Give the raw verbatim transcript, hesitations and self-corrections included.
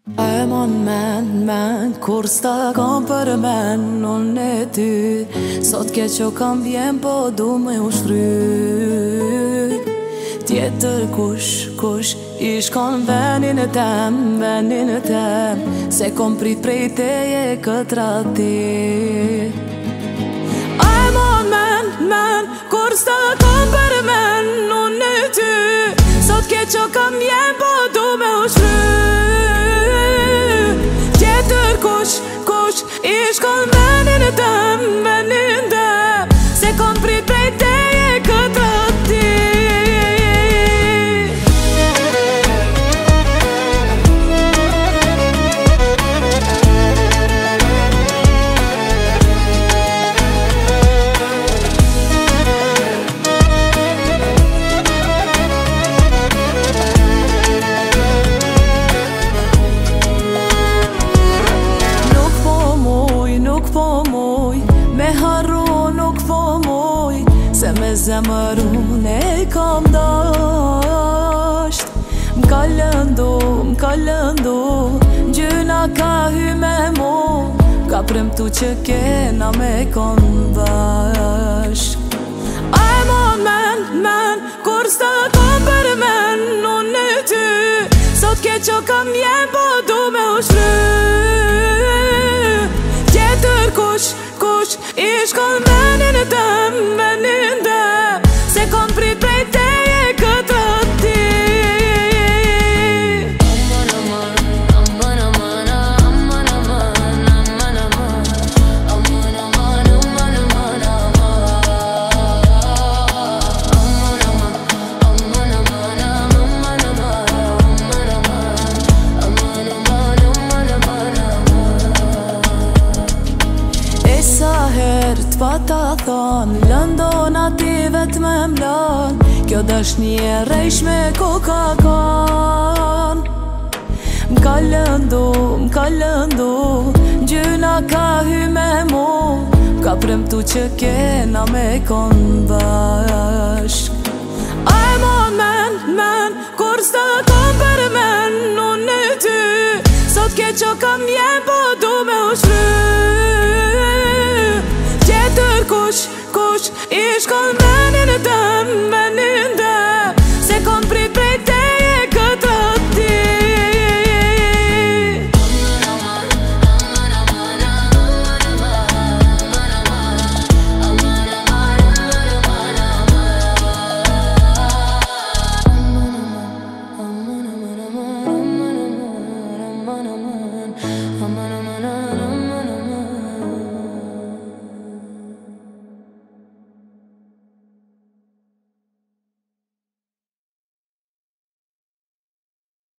E mon men, men, kur s'ta kam për men, unë e ty sot ke që kam vjen, po du me u shfry. Tjetër kush, kush i shkon venin e tem, venin e tem, se kom prit prej teje këtë rati. E mon men, men, kur s'ta kam për men, unë e ty sot ke që kam vjen, po du me u shfry. Kush, kush, i shkon venin e tem, venin tem, se kom prit prej teje këtë rati. Se me zemërun e kam dasht, m'ka lëndu, m'ka lëndu, gjyna ka hy me mu, ka premtu që kena me kon bashk. E mon men, men, kur s'ta kam për men, unë e ty sot ke që kam vjen, po du me u shfry. Tjetër kush, kush, i shkon venin e tem, venin tem, se kom prit prej teje këtë rati. Pa ta thon, lëndona ti vet me mlan, kjo dashni e rejshme ku ka kan. M'ka lëndu, m'ka lëndu, gjyna ka hy me mu, ka premtu që kena me kon bashk. E mon men, men, kur s'ta ka